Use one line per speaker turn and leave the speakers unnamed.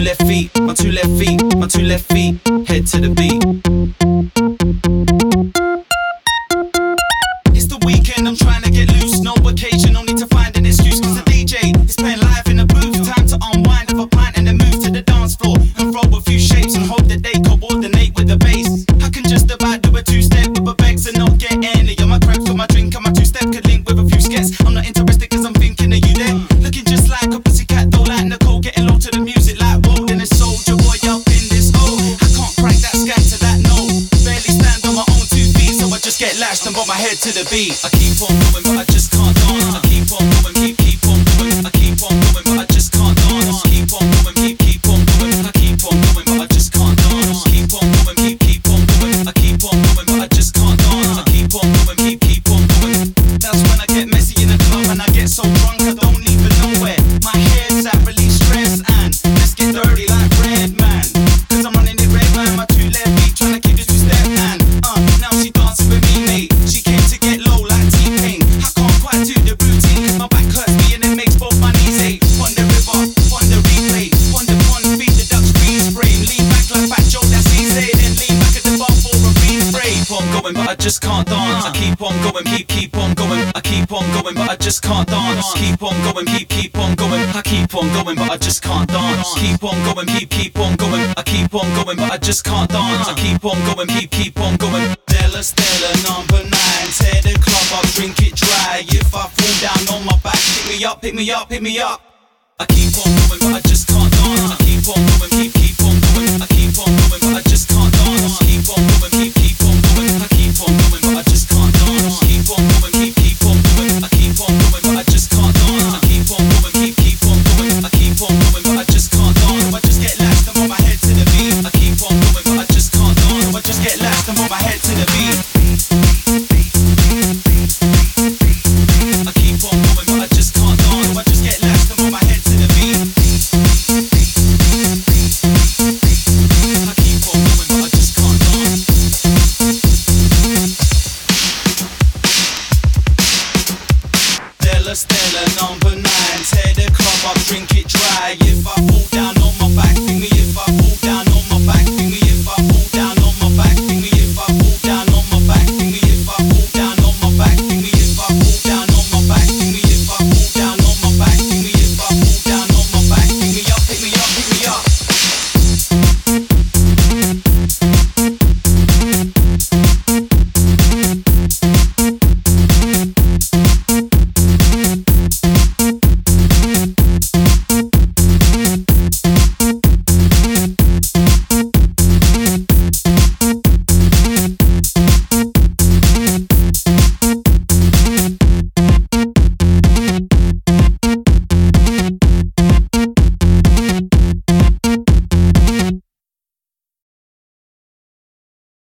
left feet, my two left feet, my two left feet, head to the beat. It's the weekend, I'm trying to get loose. No occasion, no need to find an excuse. Cause the DJ is playing live in the booth. Time to unwind, have a pint and then move to the dance floor and roll a few shapes and hope that they coordinate with the bass. I can just about do a two-step with a vex and not get any of my crepes. Got my drink and my two-step could link with a few skets. I'm not interested cause I'm thinking of you there. Looking just like a pussycat though, like Nicole. Getting low to the music like whoa. Then it's Soulja Boy up in this hole. I can't crack that scat to that note. Barely stand on my own 2 feet, so I just get lashed and bob my head to the beat. I keep on going but I just can't dance. I keep on going, keep on going. I keep on going but I just can't dance. Keep on going, keep on going. I keep on going but I just can't dance. Keep on going, keep on going. I keep on going but I just can't dance. I keep on going, keep on going. That's when I get messy in the club and I get so drunk I don't even know where my head's at. Release stress and let's get dirty like Redman. Cause I'm running it red man, my two left feet trying to keep this two-step and now she dancing with me mate. She came to get low like T-Pain. I can't quite do the routine cause my back hurts me and it makes both my knees ache. On the river, on the replay, on the pond, feed the ducks freeze frame. Lean back like Fat Joe, that's easy. Then lean back at the bar for a re-spray. Keep on going but I just can't dance. I keep on going, keep on going. I keep on going but I just can't dance. Keep on going, keep on going. I keep on going but I just can't dance. Keep on going, keep on going. I keep on going but I just can't dance. I keep on going, keep on going. Stella, Stella, number 9. Tear the club up, drink it dry. If I fall down on my back, pick me up, pick me up, pick me up. I keep on going but I just can't dance.